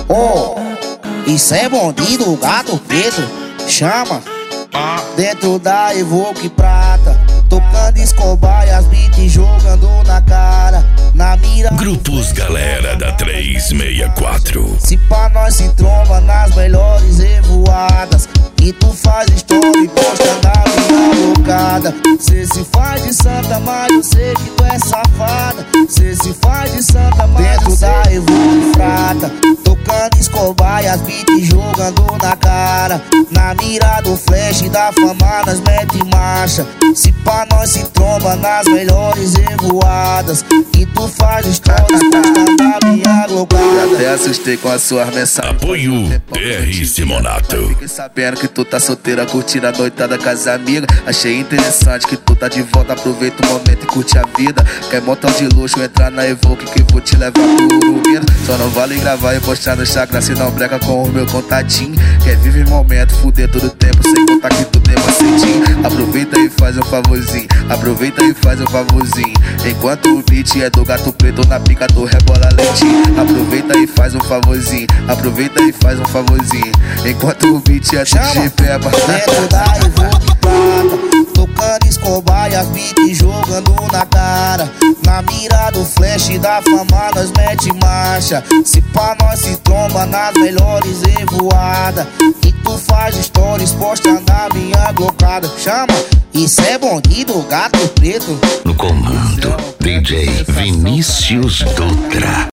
Oh, isso é bonde do Gato Preto. Chama dentro da Evoque Prata, tocando Escobar e as beats jogando na cara, na mira. Grupos Galera da 364. Se pá nós se tromba nas melhores revoadas, e tu faz história e posta na minha bocada. Cê se faz de santa, mas eu sei que tu é safada. Cê se faz de santa, mas dentro da Evoque Prata, tocando Escobar e as beats jogando na cara, na mira do flash da fama nós mete marcha. Se pá nós se tromba nas melhores revoadas, e tu faz histórias postando na minha glocada. Até assustei com as suas mensagens. Apoio DR Simonato. Fiquei sabendo que tu tá solteira, curtindo a noitada com as amigas. Achei interessante que tu tá de volta, aproveita o momento e curte a vida. Quer montão de luxo, entrar na Evoque que vou te levar pro Uruguina. Só não vale gravar e postar no Instagram, se não breca com o meu contatinho. Quer viver momento, fuder todo tempo, sem contar que tu tem macetinho. Aproveita e faz um favorzinho, aproveita e faz um favorzinho. Enquanto o beat é do Gato Preto, na pica do rebola lentinho. Aproveita e faz um favorzinho, aproveita e faz um favorzinho. Enquanto o beat é de Peba. Dentro da Evoque Prata, tocando Escobar e as beats jogando na cara, na mira do flash da fama nós mete marcha. Se pá nós se tromba nas melhores revoadas, e tu faz stories posta na minha glocada. Chama, isso é bonde do Gato Preto. No comando, DJ Vinícius Dutra.